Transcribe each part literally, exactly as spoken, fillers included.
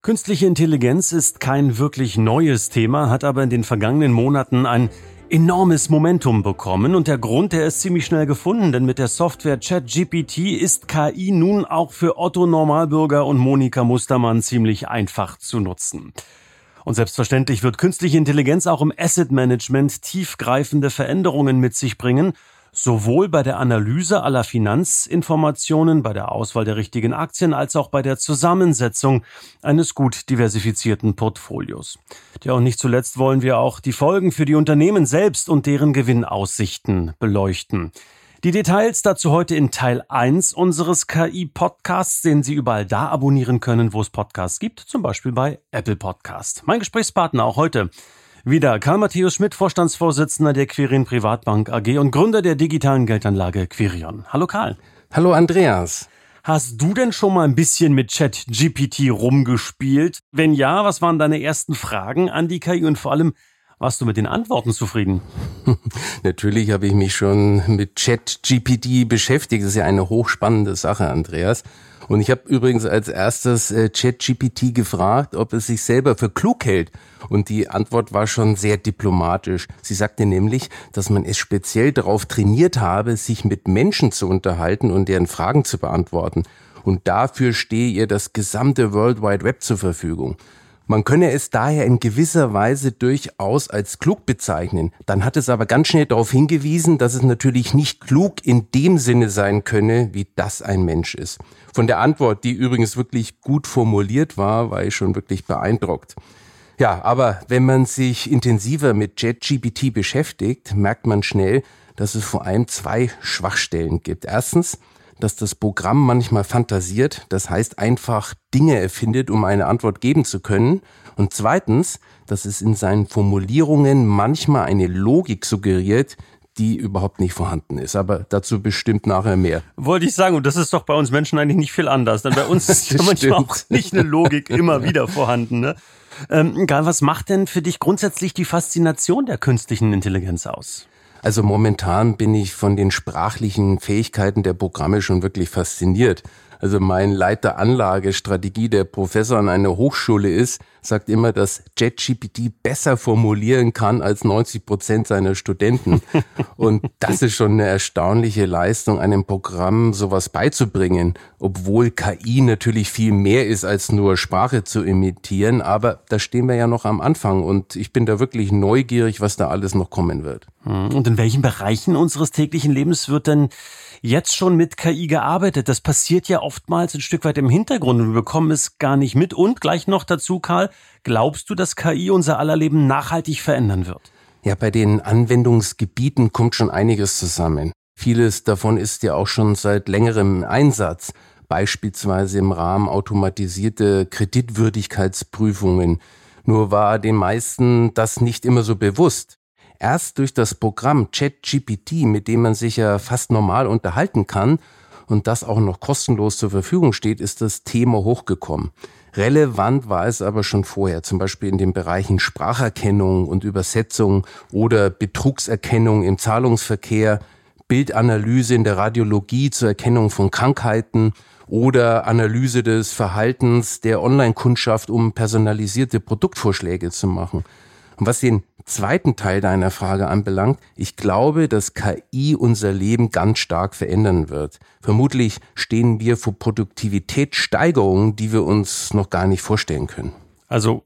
Künstliche Intelligenz ist kein wirklich neues Thema, hat aber in den vergangenen Monaten ein enormes Momentum bekommen und der Grund, der ist ziemlich schnell gefunden, denn mit der Software ChatGPT ist K I nun auch für Otto Normalbürger und Monika Mustermann ziemlich einfach zu nutzen. Und selbstverständlich wird künstliche Intelligenz auch im Asset Management tiefgreifende Veränderungen mit sich bringen, sowohl bei der Analyse aller Finanzinformationen, bei der Auswahl der richtigen Aktien, als auch bei der Zusammensetzung eines gut diversifizierten Portfolios. Ja, und nicht zuletzt wollen wir auch die Folgen für die Unternehmen selbst und deren Gewinnaussichten beleuchten. Die Details dazu heute in Teil eins unseres K I-Podcasts, den Sie überall da abonnieren können, wo es Podcasts gibt, zum Beispiel bei Apple Podcast. Mein Gesprächspartner auch heute wieder Karl Matthäus Schmidt, Vorstandsvorsitzender der Quirin Privatbank A G und Gründer der digitalen Geldanlage Quirion. Hallo Karl. Hallo Andreas. Hast du denn schon mal ein bisschen mit ChatGPT rumgespielt? Wenn ja, was waren deine ersten Fragen an die K I und vor allem, warst du mit den Antworten zufrieden? Natürlich habe ich mich schon mit ChatGPT beschäftigt. Das ist ja eine hochspannende Sache, Andreas. Und ich habe übrigens als erstes äh, ChatGPT gefragt, ob es sich selber für klug hält. Und die Antwort war schon sehr diplomatisch. Sie sagte nämlich, dass man es speziell darauf trainiert habe, sich mit Menschen zu unterhalten und deren Fragen zu beantworten. Und dafür stehe ihr das gesamte World Wide Web zur Verfügung. Man könne es daher in gewisser Weise durchaus als klug bezeichnen. Dann hat es aber ganz schnell darauf hingewiesen, dass es natürlich nicht klug in dem Sinne sein könne, wie das ein Mensch ist. Von der Antwort, die übrigens wirklich gut formuliert war, war ich schon wirklich beeindruckt. Ja, aber wenn man sich intensiver mit ChatGPT beschäftigt, merkt man schnell, dass es vor allem zwei Schwachstellen gibt. Erstens, dass das Programm manchmal fantasiert, das heißt einfach Dinge erfindet, um eine Antwort geben zu können. Und zweitens, dass es in seinen Formulierungen manchmal eine Logik suggeriert, die überhaupt nicht vorhanden ist. Aber dazu bestimmt nachher mehr. Wollte ich sagen, und das ist doch bei uns Menschen eigentlich nicht viel anders. Denn bei uns ist ja manchmal auch nicht eine Logik immer wieder vorhanden. Ne? Ähm, Karl, was macht denn für dich grundsätzlich die Faszination der künstlichen Intelligenz aus? Also momentan bin ich von den sprachlichen Fähigkeiten der Programme schon wirklich fasziniert. Also mein Leiter Anlagestrategie, der Professor an einer Hochschule ist, sagt immer, dass ChatGPT besser formulieren kann als neunzig Prozent seiner Studenten. Und das ist schon eine erstaunliche Leistung, einem Programm sowas beizubringen, obwohl K I natürlich viel mehr ist, als nur Sprache zu imitieren. Aber da stehen wir ja noch am Anfang und ich bin da wirklich neugierig, was da alles noch kommen wird. Und in welchen Bereichen unseres täglichen Lebens wird denn jetzt schon mit K I gearbeitet? Das passiert ja oftmals ein Stück weit im Hintergrund und wir bekommen es gar nicht mit. Und gleich noch dazu, Karl, glaubst du, dass K I unser aller Leben nachhaltig verändern wird? Ja, bei den Anwendungsgebieten kommt schon einiges zusammen. Vieles davon ist ja auch schon seit längerem im Einsatz, beispielsweise im Rahmen automatisierte Kreditwürdigkeitsprüfungen. Nur war den meisten das nicht immer so bewusst. Erst durch das Programm ChatGPT, mit dem man sich ja fast normal unterhalten kann und das auch noch kostenlos zur Verfügung steht, ist das Thema hochgekommen. Relevant war es aber schon vorher, zum Beispiel in den Bereichen Spracherkennung und Übersetzung oder Betrugserkennung im Zahlungsverkehr, Bildanalyse in der Radiologie zur Erkennung von Krankheiten oder Analyse des Verhaltens der Online-Kundschaft, um personalisierte Produktvorschläge zu machen. Und was den zweiten Teil deiner Frage anbelangt, ich glaube, dass K I unser Leben ganz stark verändern wird. Vermutlich stehen wir vor Produktivitätssteigerungen, die wir uns noch gar nicht vorstellen können. Also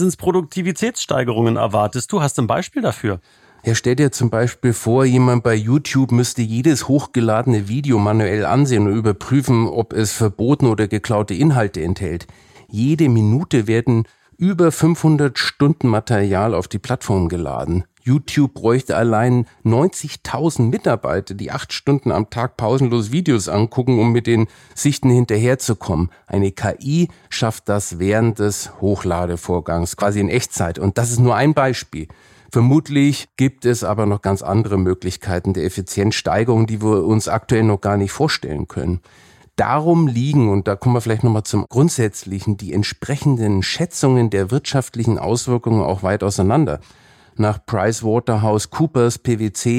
Wahnsinnsproduktivitätssteigerungen erwartest du? Hast du ein Beispiel dafür? Ja, stell dir zum Beispiel vor, jemand bei YouTube müsste jedes hochgeladene Video manuell ansehen und überprüfen, ob es verbotene oder geklaute Inhalte enthält. Jede Minute werden über fünfhundert Stunden Material auf die Plattform geladen. YouTube bräuchte allein neunzigtausend Mitarbeiter, die acht Stunden am Tag pausenlos Videos angucken, um mit den Sichten hinterherzukommen. Eine K I schafft das während des Hochladevorgangs, quasi in Echtzeit. Und das ist nur ein Beispiel. Vermutlich gibt es aber noch ganz andere Möglichkeiten der Effizienzsteigerung, die wir uns aktuell noch gar nicht vorstellen können. Darum liegen, und da kommen wir vielleicht nochmal zum Grundsätzlichen, die entsprechenden Schätzungen der wirtschaftlichen Auswirkungen auch weit auseinander. Nach PricewaterhouseCoopers, P W C,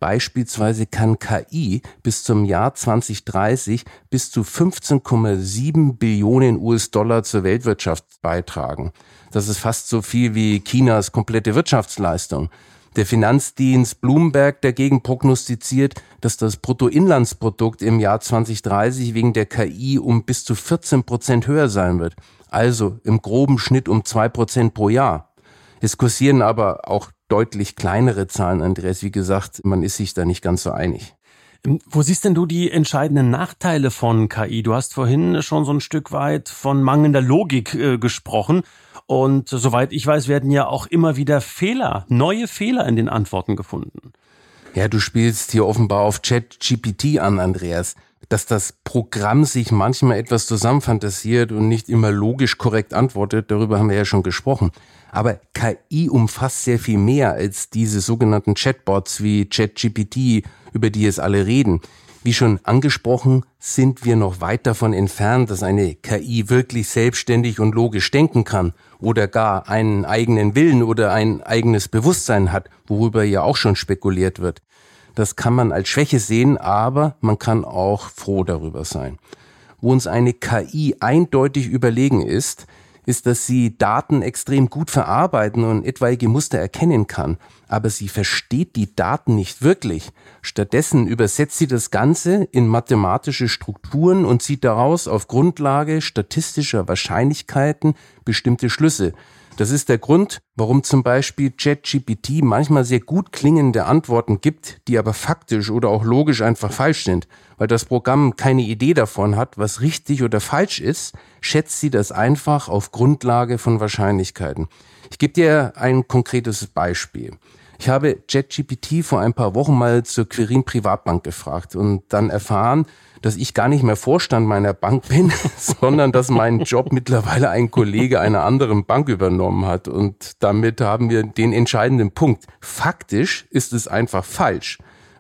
Beispielsweise kann K I bis zum Jahr zwanzig dreißig bis zu fünfzehn Komma sieben Billionen U S-Dollar zur Weltwirtschaft beitragen. Das ist fast so viel wie Chinas komplette Wirtschaftsleistung. Der Finanzdienst Bloomberg dagegen prognostiziert, dass das Bruttoinlandsprodukt im Jahr zwanzig dreißig wegen der K I um bis zu vierzehn Prozent höher sein wird. Also im groben Schnitt um zwei Prozent pro Jahr. Es kursieren aber auch deutlich kleinere Zahlen, Andreas. Wie gesagt, man ist sich da nicht ganz so einig. Wo siehst denn du die entscheidenden Nachteile von K I? Du hast vorhin schon so ein Stück weit von mangelnder Logik äh, gesprochen. Und soweit ich weiß, werden ja auch immer wieder Fehler, neue Fehler in den Antworten gefunden. Ja, du spielst hier offenbar auf ChatGPT an, Andreas. Dass das Programm sich manchmal etwas zusammenfantasiert und nicht immer logisch korrekt antwortet, darüber haben wir ja schon gesprochen. Aber K I umfasst sehr viel mehr als diese sogenannten Chatbots wie ChatGPT, über die es alle reden. Wie schon angesprochen, sind wir noch weit davon entfernt, dass eine K I wirklich selbstständig und logisch denken kann oder gar einen eigenen Willen oder ein eigenes Bewusstsein hat, worüber ja auch schon spekuliert wird. Das kann man als Schwäche sehen, aber man kann auch froh darüber sein. Wo uns eine K I eindeutig überlegen ist, ist, dass sie Daten extrem gut verarbeiten und etwaige Muster erkennen kann. Aber sie versteht die Daten nicht wirklich. Stattdessen übersetzt sie das Ganze in mathematische Strukturen und zieht daraus auf Grundlage statistischer Wahrscheinlichkeiten bestimmte Schlüsse. Das ist der Grund, warum zum Beispiel ChatGPT manchmal sehr gut klingende Antworten gibt, die aber faktisch oder auch logisch einfach falsch sind. Weil das Programm keine Idee davon hat, was richtig oder falsch ist, schätzt sie das einfach auf Grundlage von Wahrscheinlichkeiten. Ich gebe dir ein konkretes Beispiel. Ich habe ChatGPT vor ein paar Wochen mal zur Quirin Privatbank gefragt und dann erfahren, dass ich gar nicht mehr Vorstand meiner Bank bin, sondern dass meinen Job mittlerweile ein Kollege einer anderen Bank übernommen hat. Und damit haben wir den entscheidenden Punkt. Faktisch ist es einfach falsch.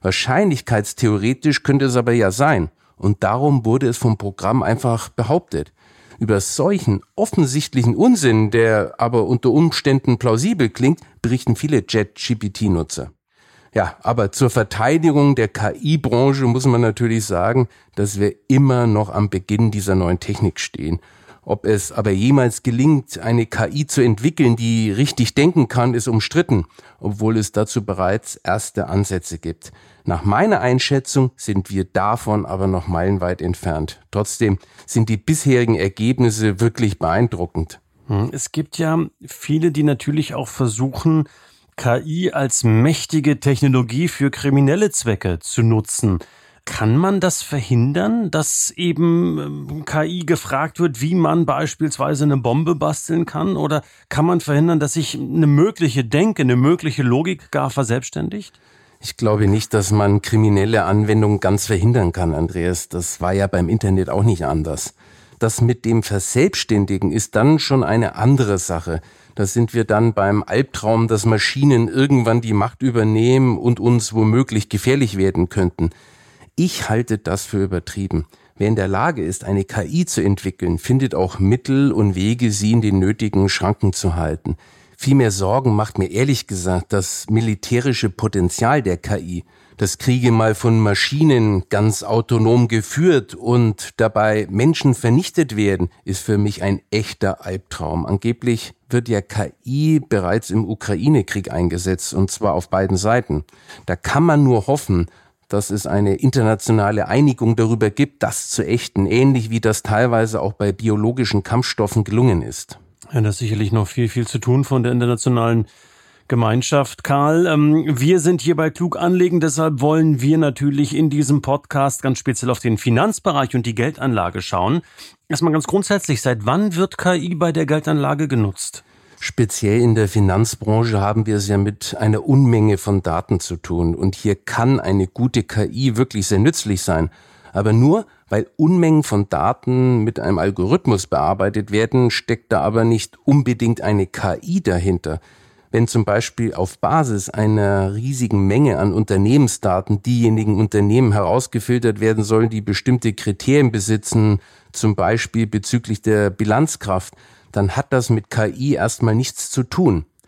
Wahrscheinlichkeitstheoretisch könnte es aber ja sein. Und darum wurde es vom Programm einfach behauptet. Über solchen offensichtlichen Unsinn, der aber unter Umständen plausibel klingt, berichten viele ChatGPT-Nutzer. Ja, aber zur Verteidigung der K I-Branche muss man natürlich sagen, dass wir immer noch am Beginn dieser neuen Technik stehen. Ob es aber jemals gelingt, eine K I zu entwickeln, die richtig denken kann, ist umstritten, obwohl es dazu bereits erste Ansätze gibt. Nach meiner Einschätzung sind wir davon aber noch meilenweit entfernt. Trotzdem sind die bisherigen Ergebnisse wirklich beeindruckend. Es gibt ja viele, die natürlich auch versuchen, K I als mächtige Technologie für kriminelle Zwecke zu nutzen. Kann man das verhindern, dass eben K I gefragt wird, wie man beispielsweise eine Bombe basteln kann? Oder kann man verhindern, dass sich eine mögliche Denke, eine mögliche Logik gar verselbstständigt? Ich glaube nicht, dass man kriminelle Anwendungen ganz verhindern kann, Andreas. Das war ja beim Internet auch nicht anders. Das mit dem Verselbstständigen ist dann schon eine andere Sache. Da sind wir dann beim Albtraum, dass Maschinen irgendwann die Macht übernehmen und uns womöglich gefährlich werden könnten. Ich halte das für übertrieben. Wer in der Lage ist, eine K I zu entwickeln, findet auch Mittel und Wege, sie in den nötigen Schranken zu halten. Viel mehr Sorgen macht mir ehrlich gesagt das militärische Potenzial der K I. Dass Kriege mal von Maschinen ganz autonom geführt und dabei Menschen vernichtet werden, ist für mich ein echter Albtraum. Angeblich wird ja K I bereits im Ukraine-Krieg eingesetzt, und zwar auf beiden Seiten. Da kann man nur hoffen, dass es eine internationale Einigung darüber gibt, das zu ächten, ähnlich wie das teilweise auch bei biologischen Kampfstoffen gelungen ist. Ja, da ist sicherlich noch viel, viel zu tun von der internationalen Gemeinschaft, Karl. Ähm, wir sind hier bei Klug anlegen, deshalb wollen wir natürlich in diesem Podcast ganz speziell auf den Finanzbereich und die Geldanlage schauen. Erstmal ganz grundsätzlich, seit wann wird K I bei der Geldanlage genutzt? Speziell in der Finanzbranche haben wir es ja mit einer Unmenge von Daten zu tun. Und hier kann eine gute K I wirklich sehr nützlich sein. Aber nur, weil Unmengen von Daten mit einem Algorithmus bearbeitet werden, steckt da aber nicht unbedingt eine K I dahinter. Wenn zum Beispiel auf Basis einer riesigen Menge an Unternehmensdaten diejenigen Unternehmen herausgefiltert werden sollen, die bestimmte Kriterien besitzen, zum Beispiel bezüglich der Bilanzkraft, dann hat das mit K I erstmal nichts zu tun.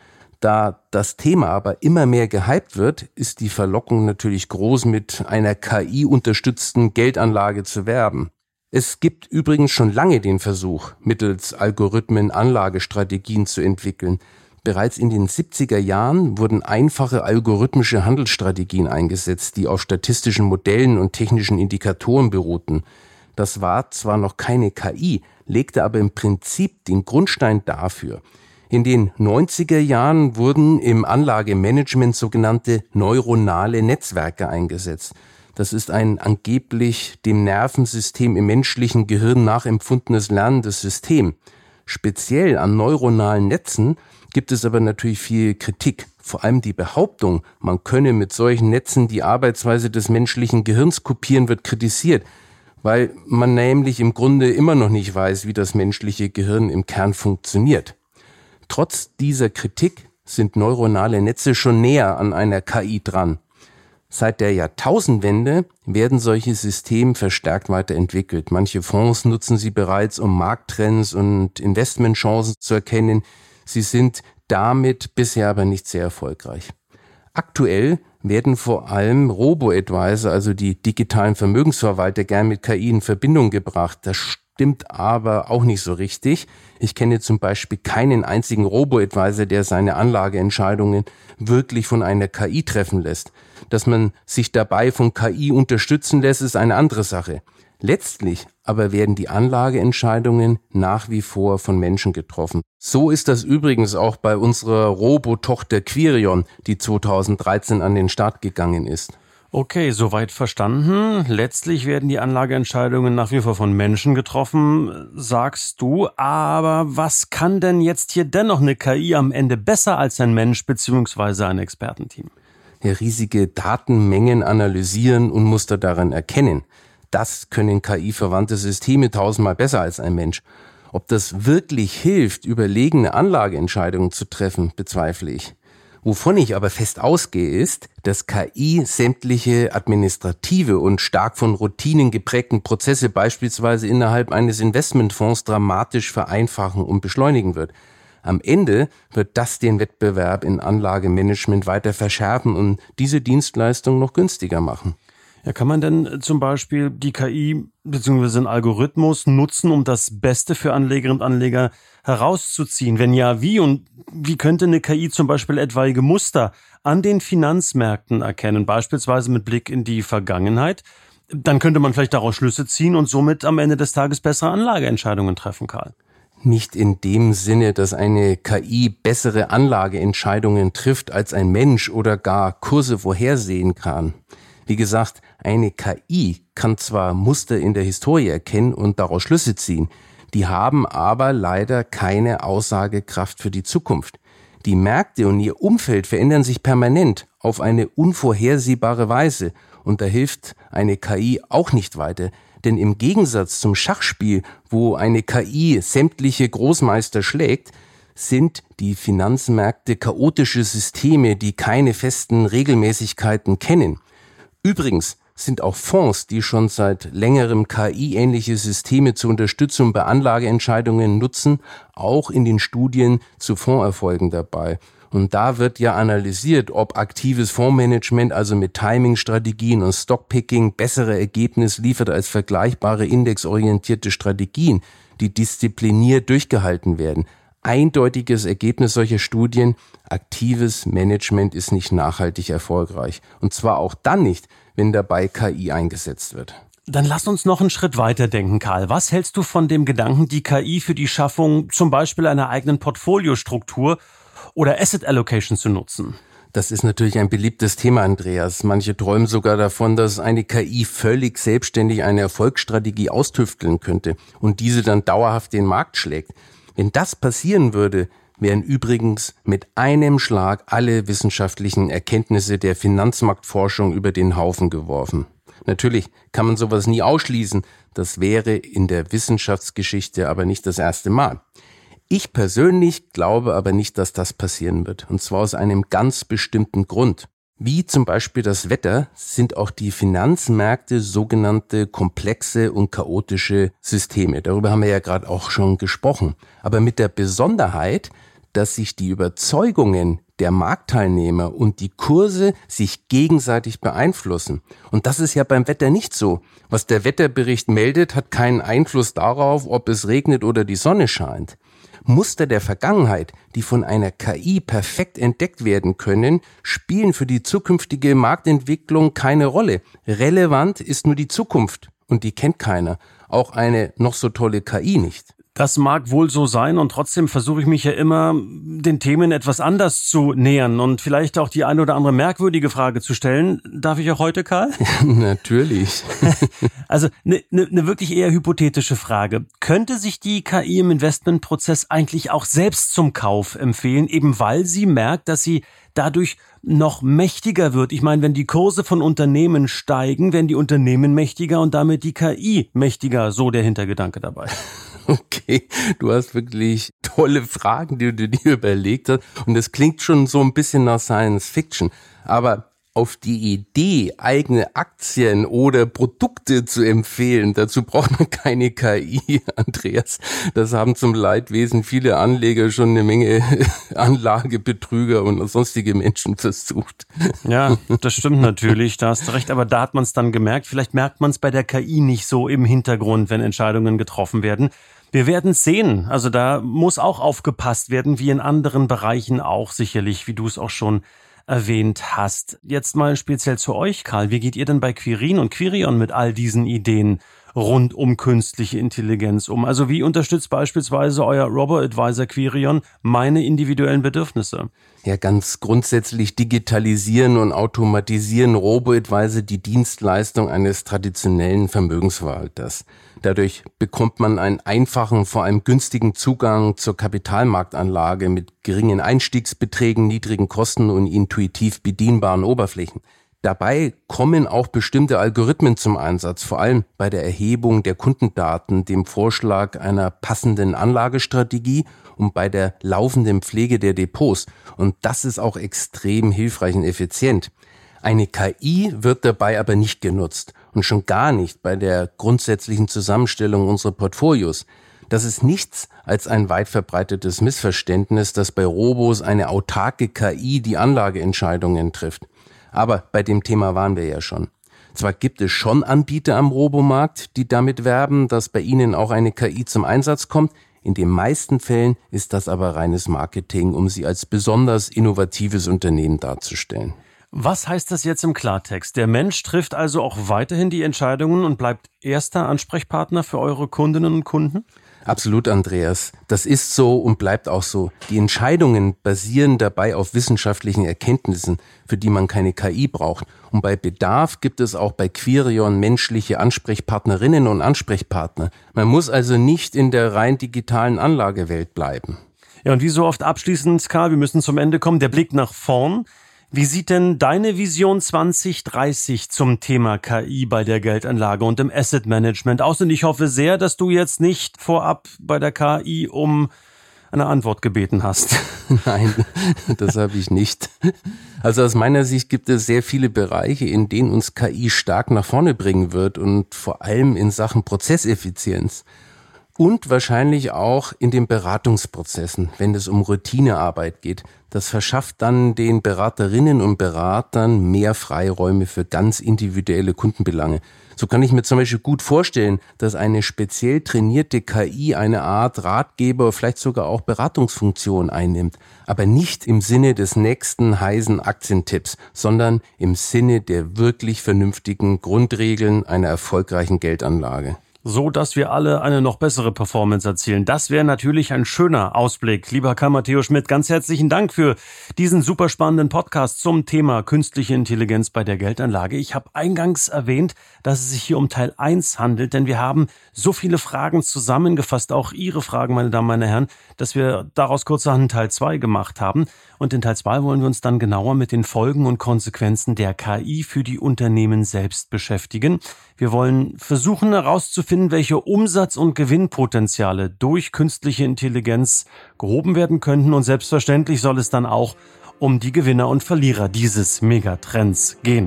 Da das Thema aber immer mehr gehypt wird, ist die Verlockung natürlich groß, mit einer K I-unterstützten Geldanlage zu werben. Es gibt übrigens schon lange den Versuch, mittels Algorithmen Anlagestrategien zu entwickeln. Bereits in den siebziger Jahren wurden einfache algorithmische Handelsstrategien eingesetzt, die auf statistischen Modellen und technischen Indikatoren beruhten. Das war zwar noch keine K I, legte aber im Prinzip den Grundstein dafür. In den neunziger Jahren wurden im Anlagemanagement sogenannte neuronale Netzwerke eingesetzt. Das ist ein angeblich dem Nervensystem im menschlichen Gehirn nachempfundenes lernendes System. Speziell an neuronalen Netzen gibt es aber natürlich viel Kritik. Vor allem die Behauptung, man könne mit solchen Netzen die Arbeitsweise des menschlichen Gehirns kopieren, wird kritisiert, weil man nämlich im Grunde immer noch nicht weiß, wie das menschliche Gehirn im Kern funktioniert. Trotz dieser Kritik sind neuronale Netze schon näher an einer K I dran. Seit der Jahrtausendwende werden solche Systeme verstärkt weiterentwickelt. Manche Fonds nutzen sie bereits, um Markttrends und Investmentchancen zu erkennen. Sie sind damit bisher aber nicht sehr erfolgreich. Aktuell werden vor allem Robo-Advisor, also die digitalen Vermögensverwalter, gern mit K I in Verbindung gebracht. Das stimmt aber auch nicht so richtig. Ich kenne zum Beispiel keinen einzigen Robo-Advisor, der seine Anlageentscheidungen wirklich von einer K I treffen lässt. Dass man sich dabei von K I unterstützen lässt, ist eine andere Sache. Letztlich aber werden die Anlageentscheidungen nach wie vor von Menschen getroffen. So ist das übrigens auch bei unserer Robotochter Quirion, die zweitausenddreizehn an den Start gegangen ist. Okay, soweit verstanden. Letztlich werden die Anlageentscheidungen nach wie vor von Menschen getroffen, sagst du. Aber was kann denn jetzt hier dennoch eine K I am Ende besser als ein Mensch bzw. ein Expertenteam? Ja, riesige Datenmengen analysieren und Muster darin erkennen. Das können K I-verwandte Systeme tausendmal besser als ein Mensch. Ob das wirklich hilft, überlegene Anlageentscheidungen zu treffen, bezweifle ich. Wovon ich aber fest ausgehe, ist, dass K I sämtliche administrative und stark von Routinen geprägten Prozesse beispielsweise innerhalb eines Investmentfonds dramatisch vereinfachen und beschleunigen wird. Am Ende wird das den Wettbewerb in Anlagemanagement weiter verschärfen und diese Dienstleistung noch günstiger machen. Ja, kann man denn zum Beispiel die K I bzw. einen Algorithmus nutzen, um das Beste für Anlegerinnen und Anleger herauszuziehen? Wenn ja, wie? Und wie könnte eine K I zum Beispiel etwaige Muster an den Finanzmärkten erkennen, beispielsweise mit Blick in die Vergangenheit? Dann könnte man vielleicht daraus Schlüsse ziehen und somit am Ende des Tages bessere Anlageentscheidungen treffen, Karl. Nicht in dem Sinne, dass eine K I bessere Anlageentscheidungen trifft als ein Mensch oder gar Kurse vorhersehen kann. Wie gesagt, eine K I kann zwar Muster in der Historie erkennen und daraus Schlüsse ziehen, die haben aber leider keine Aussagekraft für die Zukunft. Die Märkte und ihr Umfeld verändern sich permanent auf eine unvorhersehbare Weise und da hilft eine K I auch nicht weiter. Denn im Gegensatz zum Schachspiel, wo eine K I sämtliche Großmeister schlägt, sind die Finanzmärkte chaotische Systeme, die keine festen Regelmäßigkeiten kennen. Übrigens sind auch Fonds, die schon seit längerem K I-ähnliche Systeme zur Unterstützung bei Anlageentscheidungen nutzen, auch in den Studien zu Fondserfolgen dabei. Und da wird ja analysiert, ob aktives Fondsmanagement, also mit Timing-Strategien und Stockpicking, bessere Ergebnisse liefert als vergleichbare indexorientierte Strategien, die diszipliniert durchgehalten werden. Eindeutiges Ergebnis solcher Studien: aktives Management ist nicht nachhaltig erfolgreich. Und zwar auch dann nicht, wenn dabei K I eingesetzt wird. Dann lass uns noch einen Schritt weiter denken, Karl. Was hältst du von dem Gedanken, die K I für die Schaffung zum Beispiel einer eigenen Portfoliostruktur oder Asset Allocation zu nutzen? Das ist natürlich ein beliebtes Thema, Andreas. Manche träumen sogar davon, dass eine K I völlig selbstständig eine Erfolgsstrategie austüfteln könnte und diese dann dauerhaft den Markt schlägt. Wenn das passieren würde, wären übrigens mit einem Schlag alle wissenschaftlichen Erkenntnisse der Finanzmarktforschung über den Haufen geworfen. Natürlich kann man sowas nie ausschließen, das wäre in der Wissenschaftsgeschichte aber nicht das erste Mal. Ich persönlich glaube aber nicht, dass das passieren wird, und zwar aus einem ganz bestimmten Grund. Wie zum Beispiel das Wetter sind auch die Finanzmärkte sogenannte komplexe und chaotische Systeme. Darüber haben wir ja gerade auch schon gesprochen. Aber mit der Besonderheit, dass sich die Überzeugungen, der Marktteilnehmer und die Kurse sich gegenseitig beeinflussen. Und das ist ja beim Wetter nicht so. Was der Wetterbericht meldet, hat keinen Einfluss darauf, ob es regnet oder die Sonne scheint. Muster der Vergangenheit, die von einer K I perfekt entdeckt werden können, spielen für die zukünftige Marktentwicklung keine Rolle. Relevant ist nur die Zukunft und die kennt keiner. Auch eine noch so tolle K I nicht. Das mag wohl so sein und trotzdem versuche ich mich ja immer, den Themen etwas anders zu nähern und vielleicht auch die eine oder andere merkwürdige Frage zu stellen. Darf ich auch heute, Karl? Natürlich. Also eine ne, ne wirklich eher hypothetische Frage. Könnte sich die K I im Investmentprozess eigentlich auch selbst zum Kauf empfehlen, eben weil sie merkt, dass sie dadurch noch mächtiger wird? Ich meine, wenn die Kurse von Unternehmen steigen, werden die Unternehmen mächtiger und damit die K I mächtiger, so der Hintergedanke dabei. Okay, du hast wirklich tolle Fragen, die du dir überlegt hast. Und das klingt schon so ein bisschen nach Science Fiction. Aber auf die Idee, eigene Aktien oder Produkte zu empfehlen, dazu braucht man keine K I, Andreas. Das haben zum Leidwesen viele Anleger schon eine Menge Anlagebetrüger und sonstige Menschen versucht. Ja, das stimmt natürlich, da hast du recht. Aber da hat man es dann gemerkt. Vielleicht merkt man es bei der K I nicht so im Hintergrund, wenn Entscheidungen getroffen werden. Wir werden es sehen. Also da muss auch aufgepasst werden, wie in anderen Bereichen auch sicherlich, wie du es auch schon erwähnt hast. Jetzt mal speziell zu euch, Karl. Wie geht ihr denn bei Quirin und Quirion mit all diesen Ideen rund um künstliche Intelligenz um? Also wie unterstützt beispielsweise euer Robo-Advisor Quirion meine individuellen Bedürfnisse? Ja, ganz grundsätzlich digitalisieren und automatisieren Robo-Advisor die Dienstleistung eines traditionellen Vermögensverwalters. Dadurch bekommt man einen einfachen, vor allem günstigen Zugang zur Kapitalmarktanlage mit geringen Einstiegsbeträgen, niedrigen Kosten und intuitiv bedienbaren Oberflächen. Dabei kommen auch bestimmte Algorithmen zum Einsatz, vor allem bei der Erhebung der Kundendaten, dem Vorschlag einer passenden Anlagestrategie und bei der laufenden Pflege der Depots. Und das ist auch extrem hilfreich und effizient. Eine K I wird dabei aber nicht genutzt und schon gar nicht bei der grundsätzlichen Zusammenstellung unserer Portfolios. Das ist nichts als ein weit verbreitetes Missverständnis, dass bei Robos eine autarke K I die Anlageentscheidungen trifft. Aber bei dem Thema waren wir ja schon. Zwar gibt es schon Anbieter am Robomarkt, die damit werben, dass bei ihnen auch eine K I zum Einsatz kommt. In den meisten Fällen ist das aber reines Marketing, um sie als besonders innovatives Unternehmen darzustellen. Was heißt das jetzt im Klartext? Der Mensch trifft also auch weiterhin die Entscheidungen und bleibt erster Ansprechpartner für eure Kundinnen und Kunden? Absolut, Andreas. Das ist so und bleibt auch so. Die Entscheidungen basieren dabei auf wissenschaftlichen Erkenntnissen, für die man keine K I braucht. Und bei Bedarf gibt es auch bei Quirion menschliche Ansprechpartnerinnen und Ansprechpartner. Man muss also nicht in der rein digitalen Anlagewelt bleiben. Ja, und wie so oft abschließend, Karl, wir müssen zum Ende kommen, der Blick nach vorn. Wie sieht denn deine Vision zwanzig dreißig zum Thema K I bei der Geldanlage und im Asset Management aus? Und ich hoffe sehr, dass du jetzt nicht vorab bei der K I um eine Antwort gebeten hast. Nein, das habe ich nicht. Also aus meiner Sicht gibt es sehr viele Bereiche, in denen uns K I stark nach vorne bringen wird und vor allem in Sachen Prozesseffizienz. Und wahrscheinlich auch in den Beratungsprozessen, wenn es um Routinearbeit geht. Das verschafft dann den Beraterinnen und Beratern mehr Freiräume für ganz individuelle Kundenbelange. So kann ich mir zum Beispiel gut vorstellen, dass eine speziell trainierte K I eine Art Ratgeber, vielleicht sogar auch Beratungsfunktion einnimmt. Aber nicht im Sinne des nächsten heißen Aktientipps, sondern im Sinne der wirklich vernünftigen Grundregeln einer erfolgreichen Geldanlage. So, dass wir alle eine noch bessere Performance erzielen. Das wäre natürlich ein schöner Ausblick. Lieber Karl-Matteo Schmidt, ganz herzlichen Dank für diesen super spannenden Podcast zum Thema künstliche Intelligenz bei der Geldanlage. Ich habe eingangs erwähnt, dass es sich hier um Teil eins handelt, denn wir haben so viele Fragen zusammengefasst, auch Ihre Fragen, meine Damen, meine Herren, dass wir daraus kurzerhand Teil zwei gemacht haben. Und in Teil zwei wollen wir uns dann genauer mit den Folgen und Konsequenzen der K I für die Unternehmen selbst beschäftigen. Wir wollen versuchen herauszufinden, welche Umsatz- und Gewinnpotenziale durch künstliche Intelligenz gehoben werden könnten. Und selbstverständlich soll es dann auch um die Gewinner und Verlierer dieses Megatrends gehen.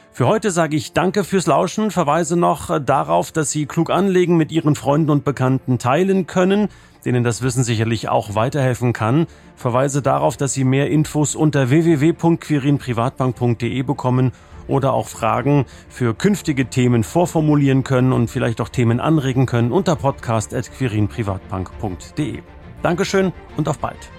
Für heute sage ich danke fürs Lauschen, verweise noch darauf, dass Sie klug anlegen mit Ihren Freunden und Bekannten teilen können, denen das Wissen sicherlich auch weiterhelfen kann. Verweise darauf, dass Sie mehr Infos unter w w w punkt quirin privatbank punkt d e bekommen oder auch Fragen für künftige Themen vorformulieren können und vielleicht auch Themen anregen können unter podcast at quirin privatbank punkt d e. Dankeschön und auf bald.